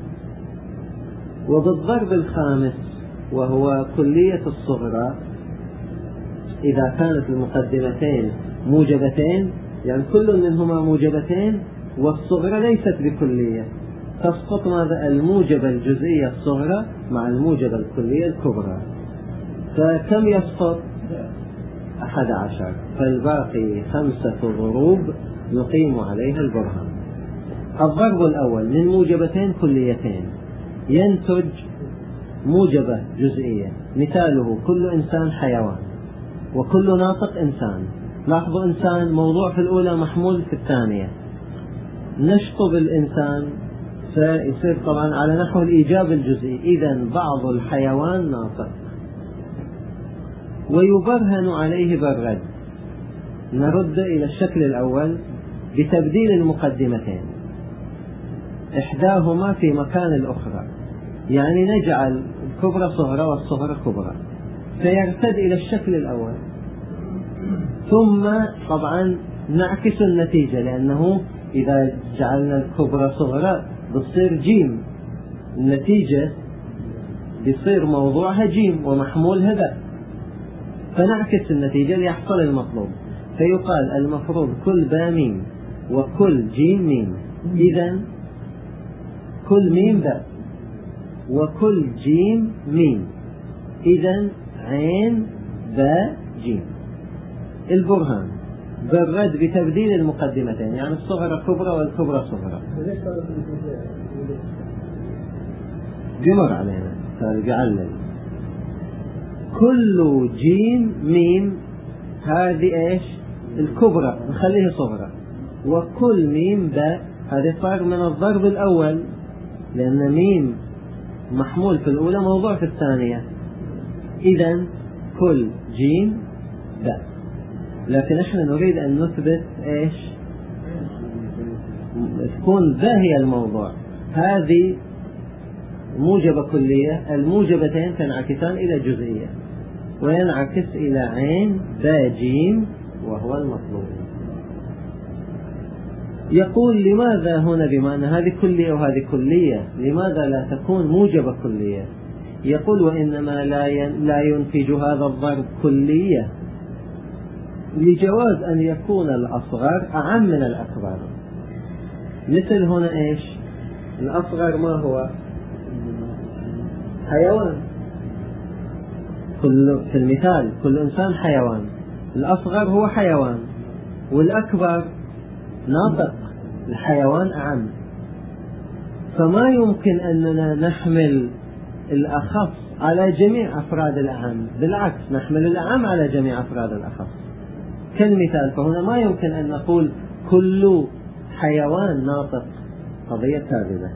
وبالضرب الخامس وهو كلية الصغرى، إذا كانت المقدمتين موجبتين يعني كل منهما موجبتين والصغرى ليست بكلية، تسقط ماذا؟ الموجبة الجزئية الصغرى مع الموجبة الكلية الكبرى. فكم يسقط؟ أحد عشر، فالباقي خمسة ضروب نقيم عليها البرهان. الضرب الأول من موجبتين كليتين ينتج موجبة جزئية، مثاله كل إنسان حيوان وكل ناطق إنسان. لاحظوا إنسان موضوع في الأولى محمول في الثانية، نشطب الإنسان فيصير طبعا على نحو الإيجاب الجزئي، إذن بعض الحيوان ناطق. ويبرهن عليه بالرد، نرد إلى الشكل الأول بتبديل المقدمتين، إحداهما في مكان الأخرى، يعني نجعل كبرى صغرى والصغرى كبرى، فيرتد إلى الشكل الأول. ثم طبعا نعكس النتيجة، لأنه إذا جعلنا الكبرى صغرى بتصير جيم، النتيجة بيصير موضوعها جيم ومحمولها باء، فنعكس النتيجة ليحصل المطلوب. فيقال المفروض كل باء ميم وكل جيم ميم، إذن كل ميم باء وكل جيم ميم، إذن عين باء جيم. البرهان بالرد بتبديل المقدمتين، يعني الصغرى كبرى والكبرى صغرى. بيمر علينا بيعلم كل جيم ميم، هذه ايش؟ الكبرى نخليها صغرى، وكل ميم باء، هذا صار من الضرب الأول، لأن ميم محمول في الأولى موضوع في الثانية، إذن كل جيم باء. لكن احنا نريد أن نثبت ايش؟ تكون ذا هي الموضوع، هذه موجبة كلية، الموجبتين تنعكسان إلى جزئية وينعكس إلى عين باء جيم وهو المطلوب. يقول لماذا هنا بما أن هذه كلية وهذه كلية لماذا لا تكون موجبة كلية؟ يقول وإنما لا ينتج هذا الضرب كلية لجواز أن يكون الأصغر أعم من الأكبر. مثل هنا إيش؟ الأصغر ما هو؟ حيوان، كل في المثال كل إنسان حيوان، الأصغر هو حيوان والأكبر ناطق، الحيوان أعم، فما يمكن أننا نحمل الأخص على جميع أفراد الأعم، بالعكس نحمل الأعم على جميع أفراد الأخص كالمثال. فهنا ما يمكن أن نقول كل حيوان ناطق، قضية كاذبة.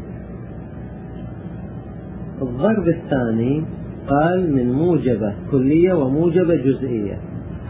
الضرب الثاني قال من موجبة كلية وموجبة جزئية،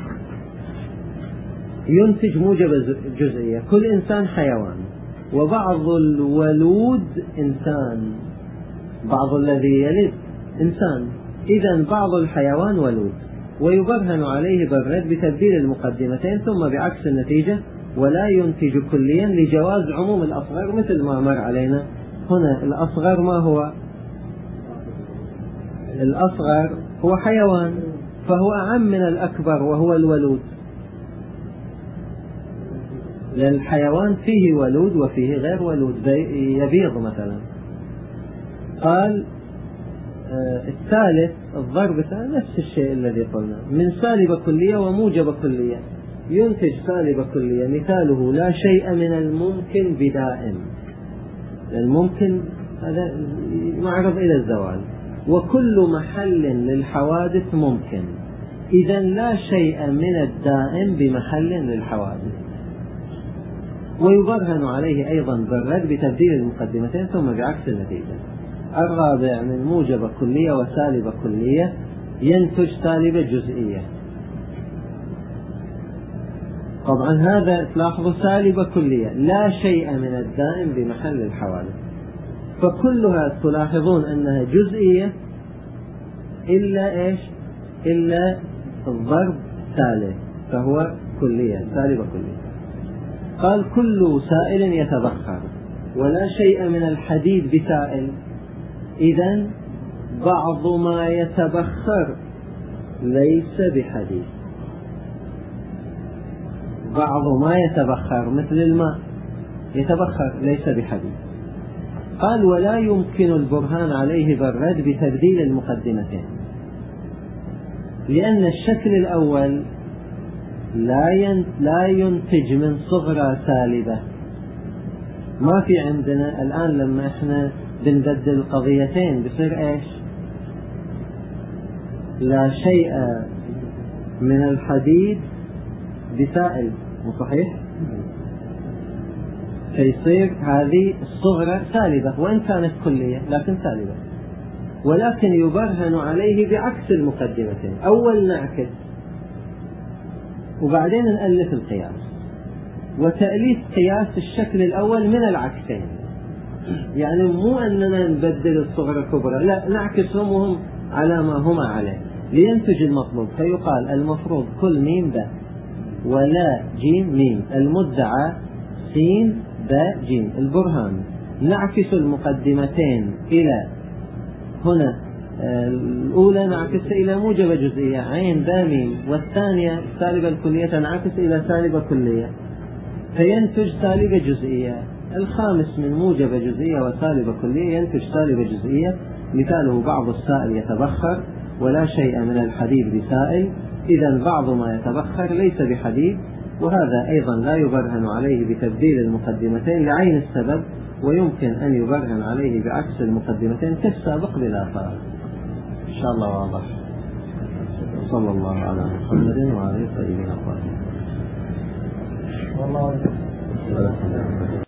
ينتج موجبة جزئية، كل إنسان حيوان وبعض الولود إنسان، بعض الذي يلد إنسان، إذن بعض الحيوان ولود، ويبرهن عليه بالرد بتبديل المقدمتين ثم بعكس النتيجة، ولا ينتج كليا لجواز عموم الأصغر مثل ما مر علينا هنا. الأصغر ما هو؟ الأصغر هو حيوان، فهو أعم من الأكبر وهو الولود، لأن الحيوان فيه ولود وفيه غير ولود، يبيض مثلا. قال آه الثالث الضرب الثالث نفس الشيء الذي قلنا، من سالبة كلية وموجبة كلية، ينتج سالبة كلية مثاله لا شيء من الممكن بدائم، الممكن هذا معرض إلى الزوال، وكل محل للحوادث ممكن، إذن لا شيء من الدائم بمحل للحوادث. ويبرهن عليه أيضا بالرد بتبديل المقدمتين ثم بعكس النتيجة. الرابع من موجبة كلية وسالبة كلية، ينتج سالبة جزئية. طبعا هذا تلاحظوا سالبة كلية، لا شيء من الدائم بمحل الحوادث، فكلها تلاحظون أنها جزئية إلا إيش؟ إلا الضرب ثالث فهو كلية، سالبة كلية. قال كل سائل يتبخر ولا شيء من الحديد بسائل، إذن بعض ما يتبخر ليس بحديد، بعض ما يتبخر مثل الماء يتبخر ليس بحديد. قال ولا يمكن البرهان عليه بالرد بتبديل المقدمتين، لأن الشكل الأول لا ينتج من صغرى سالبة. ما في عندنا الآن لما احنا بنبدل القضيتين بصير ايش؟ لا شيء من الحديد بسائل، مو صحيح؟ فيصير هذه الصغرى سالبة وإن كانت كلية لكن سالبة، ولكن يبرهن عليه بعكس المقدمتين، أول نعكس وبعدين نألف القياس، وتأليف قياس الشكل الأول من العكسين يعني مو أننا نبدل الصغر الكبرى، لا، نعكسهم وهم على ما هما عليه لينتج المطلوب. فيقال المفروض كل ميم باء ولا جيم ميم، المدعى سين باء جيم. البرهان نعكس المقدمتين إلى هنا، الأولى نعكس إلى موجبة جزئية عين باء ميم، والثانية سالبة الكلية تنعكس إلى سالبة كلية فينتج سالبة جزئية. الخامس من موجبة جزئية وسالبة كلية ينتج سالبة جزئية. مثاله بعض السائل يتبخر ولا شيء من الحديد بسائل، إذا بعض ما يتبخر ليس بحديد. وهذا أيضا لا يبرهن عليه بتبديل المقدمتين لعين السبب، ويمكن أن يبرهن عليه بعكس المقدمتين كالسابق بلا فرق. إن شاء الله واضح. صلى الله على محمد وعلى آله الطيبين الطاهرين.